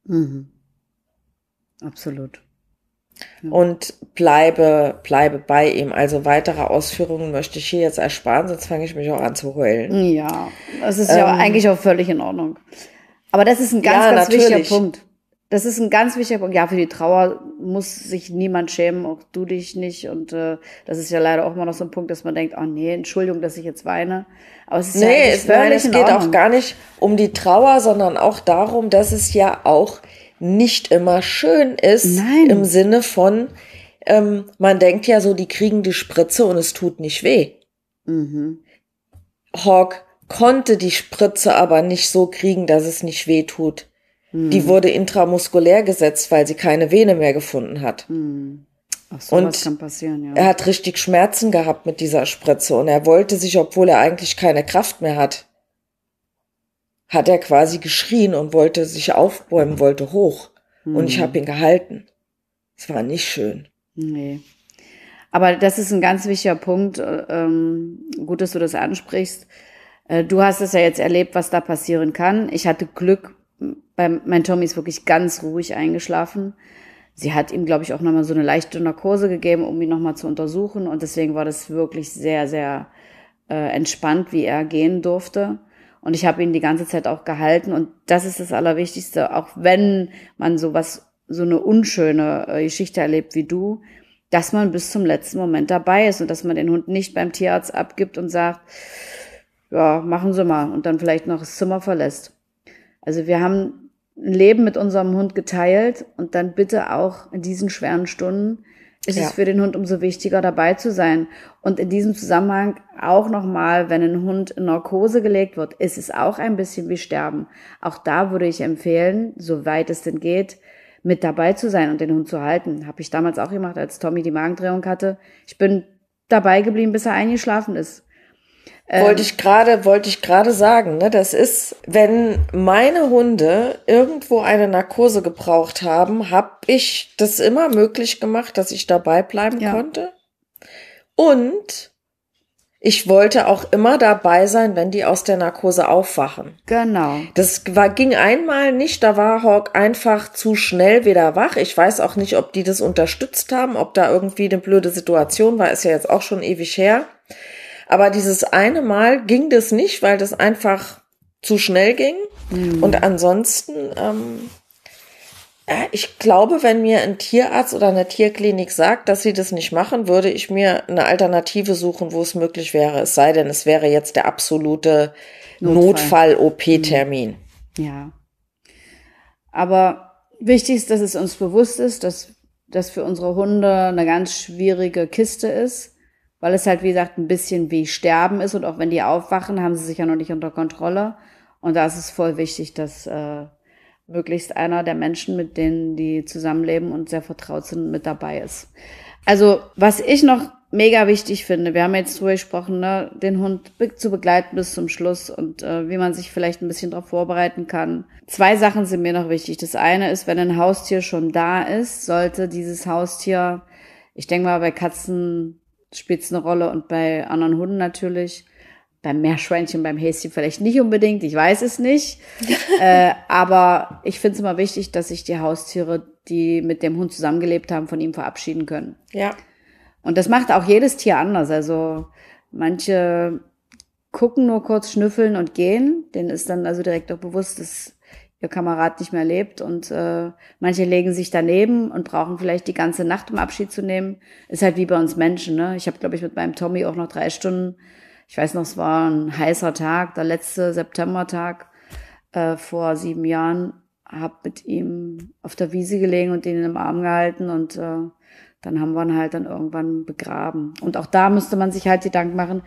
[SPEAKER 2] Absolut.
[SPEAKER 3] Und bleibe bei ihm. Also weitere Ausführungen möchte ich hier jetzt ersparen, sonst fange ich mich auch an zu heulen.
[SPEAKER 2] Ja, das ist ja eigentlich auch völlig in Ordnung. Aber das ist ein ganz wichtiger Punkt. Das ist ein ganz wichtiger Punkt. Ja, für die Trauer muss sich niemand schämen, auch du dich nicht. Und das ist ja leider auch immer noch so ein Punkt, dass man denkt, oh nee, Entschuldigung, dass ich jetzt weine. Aber es ist
[SPEAKER 3] es geht auch gar nicht um die Trauer, sondern auch darum, dass es ja auch nicht immer schön ist.
[SPEAKER 2] Nein.
[SPEAKER 3] Im Sinne von, man denkt ja so, die kriegen die Spritze und es tut nicht weh. Hawk konnte die Spritze aber nicht so kriegen, dass es nicht weh tut. Die wurde intramuskulär gesetzt, weil sie keine Vene mehr gefunden hat.
[SPEAKER 2] Ach so, was kann passieren, ja.
[SPEAKER 3] Er hat richtig Schmerzen gehabt mit dieser Spritze und er wollte sich, obwohl er eigentlich keine Kraft mehr hat er quasi geschrien und wollte sich aufbäumen, wollte hoch. Und ich habe ihn gehalten. Es war nicht schön.
[SPEAKER 2] Nee. Aber das ist ein ganz wichtiger Punkt. Gut, dass du das ansprichst. Du hast es ja jetzt erlebt, was da passieren kann. Ich hatte Glück. Mein Tommy ist wirklich ganz ruhig eingeschlafen. Sie hat ihm, glaube ich, auch nochmal so eine leichte Narkose gegeben, um ihn nochmal zu untersuchen. Und deswegen war das wirklich sehr, sehr entspannt, wie er gehen durfte. Und ich habe ihn die ganze Zeit auch gehalten. Und das ist das Allerwichtigste, auch wenn man so eine unschöne Geschichte erlebt wie du, dass man bis zum letzten Moment dabei ist und dass man den Hund nicht beim Tierarzt abgibt und sagt, ja, machen Sie mal, und dann vielleicht noch das Zimmer verlässt. Also wir haben ein Leben mit unserem Hund geteilt und dann bitte auch in diesen schweren Stunden ist es für den Hund umso wichtiger, dabei zu sein. Und in diesem Zusammenhang auch nochmal, wenn ein Hund in Narkose gelegt wird, ist es auch ein bisschen wie Sterben. Auch da würde ich empfehlen, soweit es denn geht, mit dabei zu sein und den Hund zu halten. Habe ich damals auch gemacht, als Tommy die Magendrehung hatte. Ich bin dabei geblieben, bis er eingeschlafen ist.
[SPEAKER 3] Wollte ich gerade sagen, ne, das ist, wenn meine Hunde irgendwo eine Narkose gebraucht haben, habe ich das immer möglich gemacht, dass ich dabei bleiben konnte. Und ich wollte auch immer dabei sein, wenn die aus der Narkose aufwachen.
[SPEAKER 2] Genau.
[SPEAKER 3] Ging einmal nicht, da war Hawk einfach zu schnell wieder wach. Ich weiß auch nicht, ob die das unterstützt haben, ob da irgendwie eine blöde Situation war, ist ja jetzt auch schon ewig her. Aber dieses eine Mal ging das nicht, weil das einfach zu schnell ging. Und ansonsten, ich glaube, wenn mir ein Tierarzt oder eine Tierklinik sagt, dass sie das nicht machen, würde ich mir eine Alternative suchen, wo es möglich wäre. Es sei denn, es wäre jetzt der absolute Notfall-OP-Termin.
[SPEAKER 2] Ja. Aber wichtig ist, dass es uns bewusst ist, dass das für unsere Hunde eine ganz schwierige Kiste ist. Weil es halt, wie gesagt, ein bisschen wie Sterben ist und auch wenn die aufwachen, haben sie sich ja noch nicht unter Kontrolle. Und da ist es voll wichtig, dass möglichst einer der Menschen, mit denen die zusammenleben und sehr vertraut sind, mit dabei ist. Also, was ich noch mega wichtig finde, wir haben jetzt drüber gesprochen, ne, den Hund zu begleiten bis zum Schluss und wie man sich vielleicht ein bisschen darauf vorbereiten kann. 2 Sachen sind mir noch wichtig. Das eine ist, wenn ein Haustier schon da ist, sollte dieses Haustier, ich denke mal, bei Katzen spielt es eine Rolle und bei anderen Hunden natürlich, beim Meerschweinchen, beim Häschen vielleicht nicht unbedingt, ich weiß es nicht. Aber ich finde es immer wichtig, dass sich die Haustiere, die mit dem Hund zusammengelebt haben, von ihm verabschieden können.
[SPEAKER 3] Ja.
[SPEAKER 2] Und das macht auch jedes Tier anders. Also manche gucken nur kurz, schnüffeln und gehen. Denen ist dann also direkt auch bewusst, dass ihr Kamerad nicht mehr lebt. Und manche legen sich daneben und brauchen vielleicht die ganze Nacht, um Abschied zu nehmen. Ist halt wie bei uns Menschen, ne? Ich habe, glaube ich, mit meinem Tommy auch noch 3 Stunden, ich weiß noch, es war ein heißer Tag, der letzte Septembertag vor 7 Jahren, habe mit ihm auf der Wiese gelegen und ihn im Arm gehalten und dann haben wir ihn halt dann irgendwann begraben. Und auch da müsste man sich halt Gedanken machen,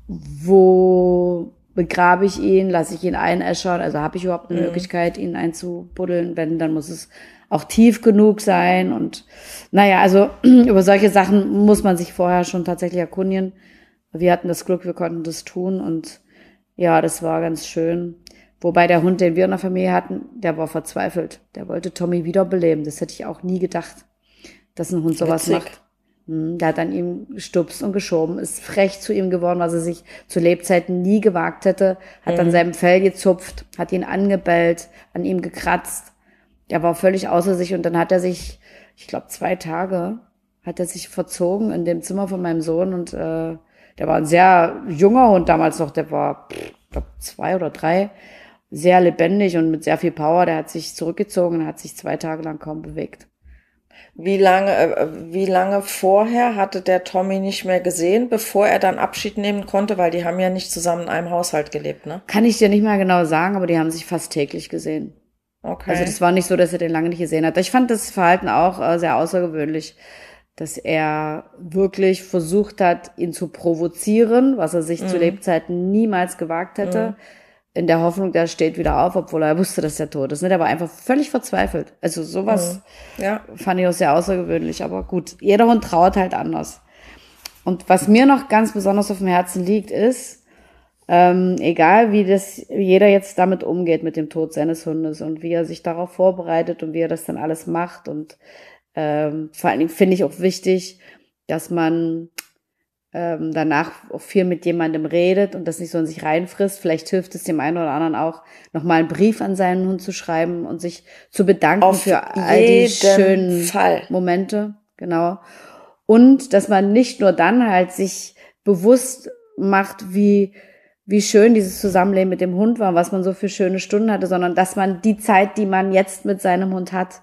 [SPEAKER 2] wo begrabe ich ihn, lasse ich ihn einäschern, also habe ich überhaupt eine Möglichkeit, ihn einzubuddeln, wenn, dann muss es auch tief genug sein und naja, also über solche Sachen muss man sich vorher schon tatsächlich erkundigen. Wir hatten das Glück, wir konnten das tun und ja, das war ganz schön. Wobei der Hund, den wir in der Familie hatten, der war verzweifelt. Der wollte Tommy wiederbeleben. Das hätte ich auch nie gedacht, dass ein Hund sowas macht. Der hat an ihm gestupst und geschoben, ist frech zu ihm geworden, was er sich zu Lebzeiten nie gewagt hätte, hat an seinem Fell gezupft, hat ihn angebellt, an ihm gekratzt. Der war völlig außer sich und dann hat er sich, ich glaube 2 Tage, hat er sich verzogen in dem Zimmer von meinem Sohn und der war ein sehr junger Hund damals noch, der war, ich glaube 2 oder 3, sehr lebendig und mit sehr viel Power. Der hat sich zurückgezogen und hat sich 2 Tage lang kaum bewegt.
[SPEAKER 3] Wie lange vorher hatte der Tommy nicht mehr gesehen, bevor er dann Abschied nehmen konnte, weil die haben ja nicht zusammen in einem Haushalt gelebt, ne?
[SPEAKER 2] Kann ich dir nicht mal genau sagen, aber die haben sich fast täglich gesehen.
[SPEAKER 3] Okay.
[SPEAKER 2] Also das war nicht so, dass er den lange nicht gesehen hat. Ich fand das Verhalten auch sehr außergewöhnlich, dass er wirklich versucht hat, ihn zu provozieren, was er sich zu Lebzeiten niemals gewagt hätte, in der Hoffnung, der steht wieder auf, obwohl er wusste, dass er tot ist. Der war einfach völlig verzweifelt. Also sowas fand ich auch sehr außergewöhnlich. Aber gut, jeder Hund trauert halt anders. Und was mir noch ganz besonders auf dem Herzen liegt, ist, egal wie jeder jetzt damit umgeht, mit dem Tod seines Hundes und wie er sich darauf vorbereitet und wie er das dann alles macht. Und vor allen Dingen finde ich auch wichtig, dass man danach auch viel mit jemandem redet und das nicht so in sich reinfrisst. Vielleicht hilft es dem einen oder anderen auch, nochmal einen Brief an seinen Hund zu schreiben und sich zu bedanken für all die schönen Momente. Genau. Und dass man nicht nur dann halt sich bewusst macht, wie schön dieses Zusammenleben mit dem Hund war, was man so für schöne Stunden hatte, sondern dass man die Zeit, die man jetzt mit seinem Hund hat,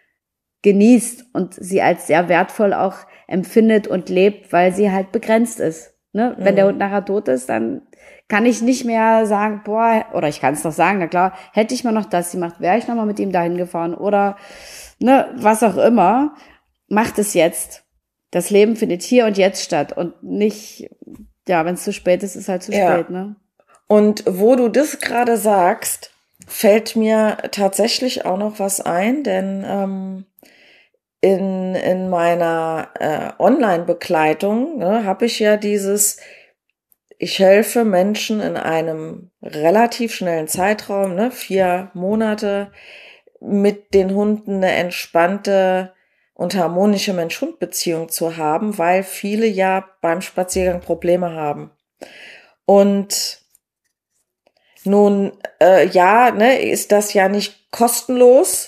[SPEAKER 2] genießt und sie als sehr wertvoll auch empfindet und lebt, weil sie halt begrenzt ist. Ne? Wenn der Hund nachher tot ist, dann kann ich nicht mehr sagen, boah, oder ich kann es doch sagen, na klar, hätte ich mal noch das gemacht, wäre ich noch mal mit ihm dahin gefahren oder ne, was auch immer, macht es jetzt. Das Leben findet hier und jetzt statt und nicht, ja, wenn es zu spät ist, ist halt zu spät, ne?
[SPEAKER 3] Und wo du das gerade sagst, fällt mir tatsächlich auch noch was ein, denn in meiner Online-Begleitung habe ich ja ich helfe Menschen in einem relativ schnellen Zeitraum, 4 Monate, mit den Hunden eine entspannte und harmonische Mensch-Hund-Beziehung zu haben, weil viele ja beim Spaziergang Probleme haben. Und nun, ist das ja nicht kostenlos.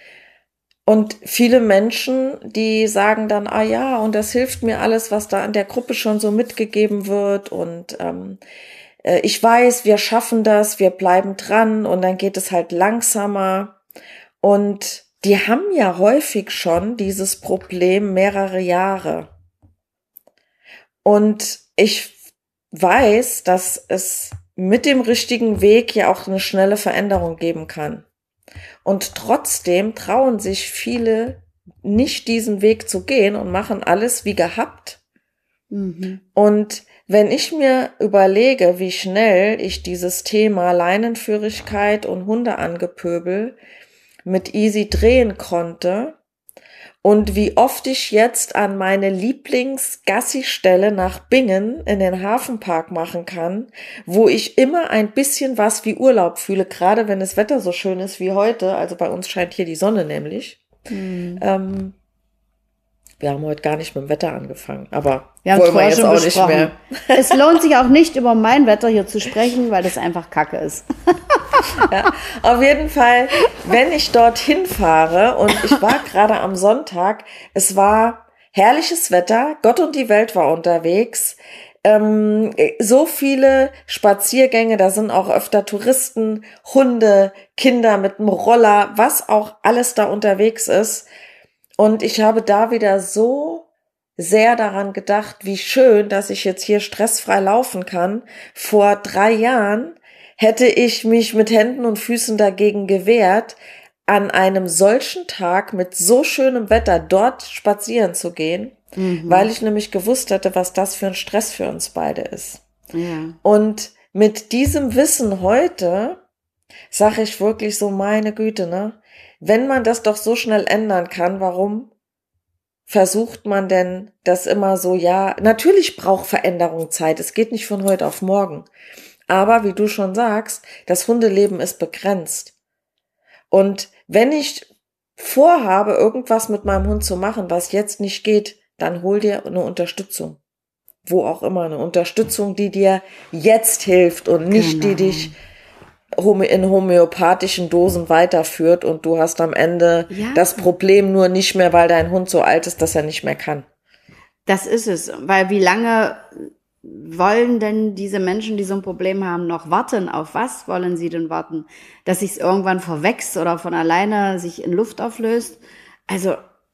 [SPEAKER 3] Und viele Menschen, die sagen dann, ah ja, und das hilft mir alles, was da in der Gruppe schon so mitgegeben wird. Und ich weiß, wir schaffen das, wir bleiben dran und dann geht es halt langsamer. Und die haben ja häufig schon dieses Problem mehrere Jahre. Und ich weiß, dass es mit dem richtigen Weg ja auch eine schnelle Veränderung geben kann. Und trotzdem trauen sich viele nicht, diesen Weg zu gehen und machen alles wie gehabt. Und wenn ich mir überlege, wie schnell ich dieses Thema Leinenführigkeit und Hundeangepöbel mit Easy drehen konnte und wie oft ich jetzt an meine Lieblings-Gassi-Stelle nach Bingen in den Hafenpark machen kann, wo ich immer ein bisschen was wie Urlaub fühle, gerade wenn das Wetter so schön ist wie heute. Also bei uns scheint hier die Sonne nämlich. Wir haben heute gar nicht mit dem Wetter angefangen, aber wollen wir jetzt auch nicht mehr.
[SPEAKER 2] Es lohnt sich auch nicht, über mein Wetter hier zu sprechen, weil das einfach Kacke ist.
[SPEAKER 3] Ja, auf jeden Fall, wenn ich dorthin fahre und ich war gerade am Sonntag, es war herrliches Wetter, Gott und die Welt war unterwegs, so viele Spaziergänge, da sind auch öfter Touristen, Hunde, Kinder mit dem Roller, was auch alles da unterwegs ist. Und ich habe da wieder so sehr daran gedacht, wie schön, dass ich jetzt hier stressfrei laufen kann. Vor 3 Jahren hätte ich mich mit Händen und Füßen dagegen gewehrt, an einem solchen Tag mit so schönem Wetter dort spazieren zu gehen, weil ich nämlich gewusst hätte, was das für ein Stress für uns beide ist.
[SPEAKER 2] Ja.
[SPEAKER 3] Und mit diesem Wissen heute sage ich wirklich so, meine Güte, ne? Wenn man das doch so schnell ändern kann, warum versucht man denn das immer so? Ja, natürlich braucht Veränderung Zeit. Es geht nicht von heute auf morgen. Aber wie du schon sagst, das Hundeleben ist begrenzt. Und wenn ich vorhabe, irgendwas mit meinem Hund zu machen, was jetzt nicht geht, dann hol dir eine Unterstützung. Wo auch immer, eine Unterstützung, die dir jetzt hilft und nicht die dich in homöopathischen Dosen weiterführt und du hast am Ende das Problem nur nicht mehr, weil dein Hund so alt ist, dass er nicht mehr kann.
[SPEAKER 2] Das ist es, weil wie lange wollen denn diese Menschen, die so ein Problem haben, noch warten? Auf was wollen sie denn warten? Dass sich's irgendwann verwächst oder von alleine sich in Luft auflöst? Also,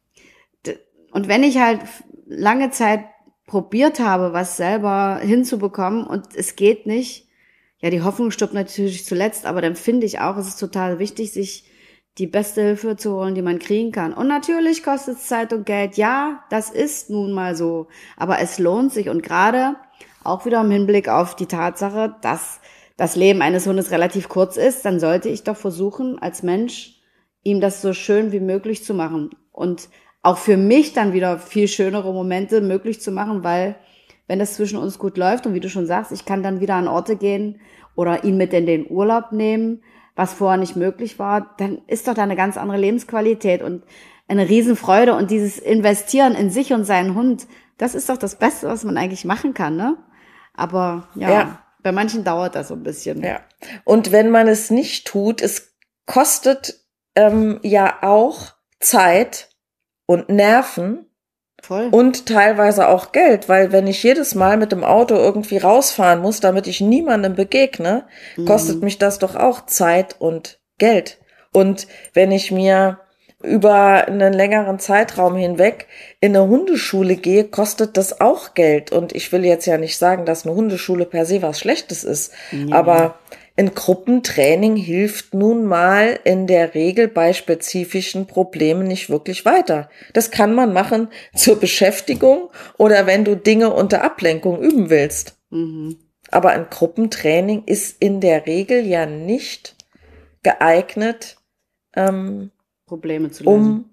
[SPEAKER 2] und wenn ich halt lange Zeit probiert habe, was selber hinzubekommen und es geht nicht, ja, die Hoffnung stirbt natürlich zuletzt, aber dann finde ich auch, es ist total wichtig, sich die beste Hilfe zu holen, die man kriegen kann. Und natürlich kostet es Zeit und Geld. Ja, das ist nun mal so. Aber es lohnt sich. Und gerade auch wieder im Hinblick auf die Tatsache, dass das Leben eines Hundes relativ kurz ist, dann sollte ich doch versuchen, als Mensch, ihm das so schön wie möglich zu machen. Und auch für mich dann wieder viel schönere Momente möglich zu machen, weil wenn das zwischen uns gut läuft und wie du schon sagst, ich kann dann wieder an Orte gehen oder ihn mit in den Urlaub nehmen, was vorher nicht möglich war, dann ist doch da eine ganz andere Lebensqualität und eine Riesenfreude und dieses Investieren in sich und seinen Hund, das ist doch das Beste, was man eigentlich machen kann, ne? Aber ja. Bei manchen dauert das so ein bisschen.
[SPEAKER 3] Ja. Und wenn man es nicht tut, es kostet ja auch Zeit und Nerven.
[SPEAKER 2] Voll.
[SPEAKER 3] Und teilweise auch Geld, weil wenn ich jedes Mal mit dem Auto irgendwie rausfahren muss, damit ich niemandem begegne, kostet mich das doch auch Zeit und Geld. Und wenn ich mir über einen längeren Zeitraum hinweg in eine Hundeschule gehe, kostet das auch Geld. Und ich will jetzt ja nicht sagen, dass eine Hundeschule per se was Schlechtes ist, aber ein Gruppentraining hilft nun mal in der Regel bei spezifischen Problemen nicht wirklich weiter. Das kann man machen zur Beschäftigung oder wenn du Dinge unter Ablenkung üben willst. Aber ein Gruppentraining ist in der Regel ja nicht geeignet,
[SPEAKER 2] Probleme zu lösen.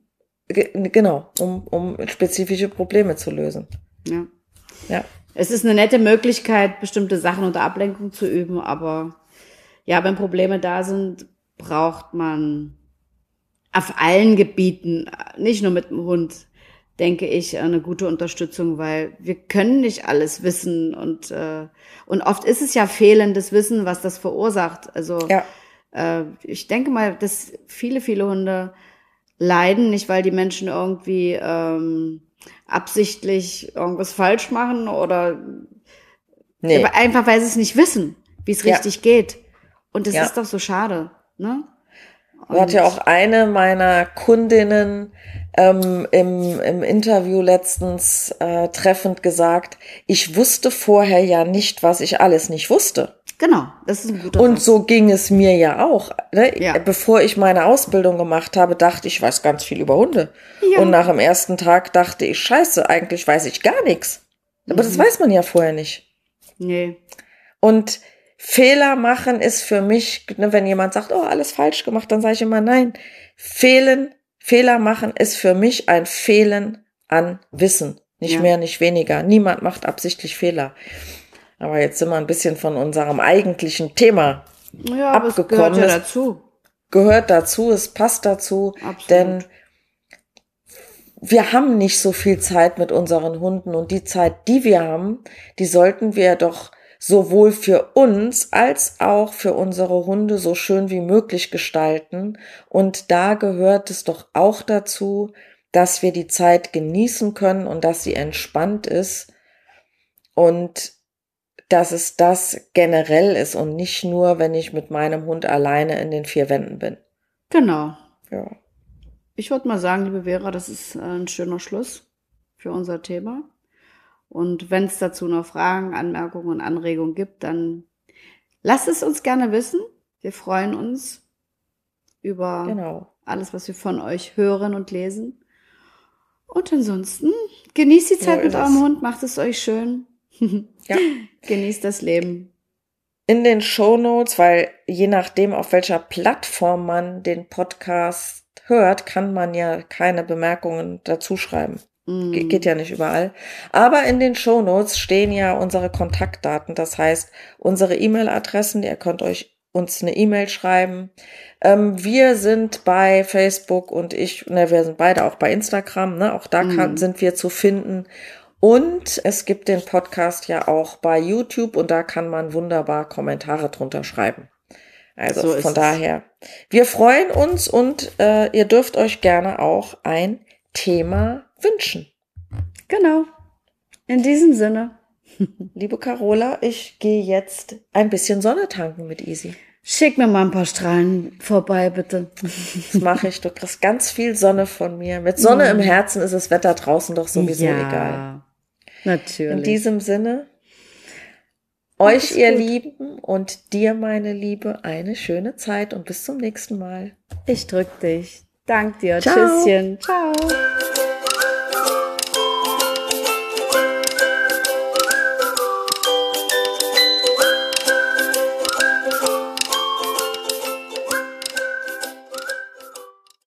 [SPEAKER 3] Um spezifische Probleme zu lösen. Ja.
[SPEAKER 2] Es ist eine nette Möglichkeit, bestimmte Sachen unter Ablenkung zu üben, aber ja, wenn Probleme da sind, braucht man auf allen Gebieten, nicht nur mit dem Hund, denke ich, eine gute Unterstützung, weil wir können nicht alles wissen und oft ist es ja fehlendes Wissen, was das verursacht. Also ich denke mal, dass viele Hunde leiden, nicht weil die Menschen irgendwie absichtlich irgendwas falsch machen oder einfach weil sie es nicht wissen, wie es richtig geht. Und das ist doch so schade, ne?
[SPEAKER 3] Hat ja auch eine meiner Kundinnen im Interview letztens treffend gesagt, ich wusste vorher ja nicht, was ich alles nicht wusste.
[SPEAKER 2] Genau, das ist ein guter
[SPEAKER 3] Und
[SPEAKER 2] Satz.
[SPEAKER 3] so ging es mir ja auch. Ne?
[SPEAKER 2] Ja.
[SPEAKER 3] Bevor ich meine Ausbildung gemacht habe, dachte ich, weiß ganz viel über Hunde.
[SPEAKER 2] Ja.
[SPEAKER 3] Und nach dem ersten Tag dachte ich, scheiße, eigentlich weiß ich gar nichts. Aber das weiß man ja vorher nicht.
[SPEAKER 2] Nee.
[SPEAKER 3] Und Fehler machen ist für mich, ne, wenn jemand sagt, oh, alles falsch gemacht, dann sage ich immer, nein, Fehler machen ist für mich ein Fehlen an Wissen. Nicht mehr, nicht weniger. Niemand macht absichtlich Fehler. Aber jetzt sind wir ein bisschen von unserem eigentlichen Thema abgekommen.
[SPEAKER 2] Es gehört ja dazu.
[SPEAKER 3] Gehört dazu, es passt dazu.
[SPEAKER 2] Absolut.
[SPEAKER 3] Denn wir haben nicht so viel Zeit mit unseren Hunden und die Zeit, die wir haben, die sollten wir doch sowohl für uns als auch für unsere Hunde so schön wie möglich gestalten. Und da gehört es doch auch dazu, dass wir die Zeit genießen können und dass sie entspannt ist und dass es das generell ist und nicht nur, wenn ich mit meinem Hund alleine in den 4 Wänden bin.
[SPEAKER 2] Genau.
[SPEAKER 3] Ja.
[SPEAKER 2] Ich würde mal sagen, liebe Vera, das ist ein schöner Schluss für unser Thema. Und wenn es dazu noch Fragen, Anmerkungen und Anregungen gibt, dann lasst es uns gerne wissen. Wir freuen uns über alles, was wir von euch hören und lesen. Und ansonsten genießt die Zeit mit eurem Hund, macht es euch schön.
[SPEAKER 3] Ja.
[SPEAKER 2] Genießt das Leben.
[SPEAKER 3] In den Shownotes, weil je nachdem, auf welcher Plattform man den Podcast hört, kann man ja keine Bemerkungen dazu schreiben. Geht ja nicht überall. Aber in den Shownotes stehen ja unsere Kontaktdaten. Das heißt, unsere E-Mail-Adressen, ihr könnt uns eine E-Mail schreiben. Wir sind bei Facebook und wir sind beide auch bei Instagram. Ne? Auch da sind wir zu finden. Und es gibt den Podcast ja auch bei YouTube und da kann man wunderbar Kommentare drunter schreiben. Also so von daher, wir freuen uns und ihr dürft euch gerne auch ein Thema wünschen.
[SPEAKER 2] Genau. In diesem Sinne.
[SPEAKER 3] Liebe Carola, ich gehe jetzt ein bisschen Sonne tanken mit Easy.
[SPEAKER 2] Schick mir mal ein paar Strahlen vorbei, bitte.
[SPEAKER 3] Das mache ich. Du kriegst ganz viel Sonne von mir. Mit Sonne im Herzen ist das Wetter draußen doch sowieso egal.
[SPEAKER 2] Natürlich.
[SPEAKER 3] In diesem Sinne, euch ihr Lieben und dir, meine Liebe, eine schöne Zeit und bis zum nächsten Mal.
[SPEAKER 2] Ich drück dich. Dank dir.
[SPEAKER 3] Ciao.
[SPEAKER 2] Tschüsschen. Ciao.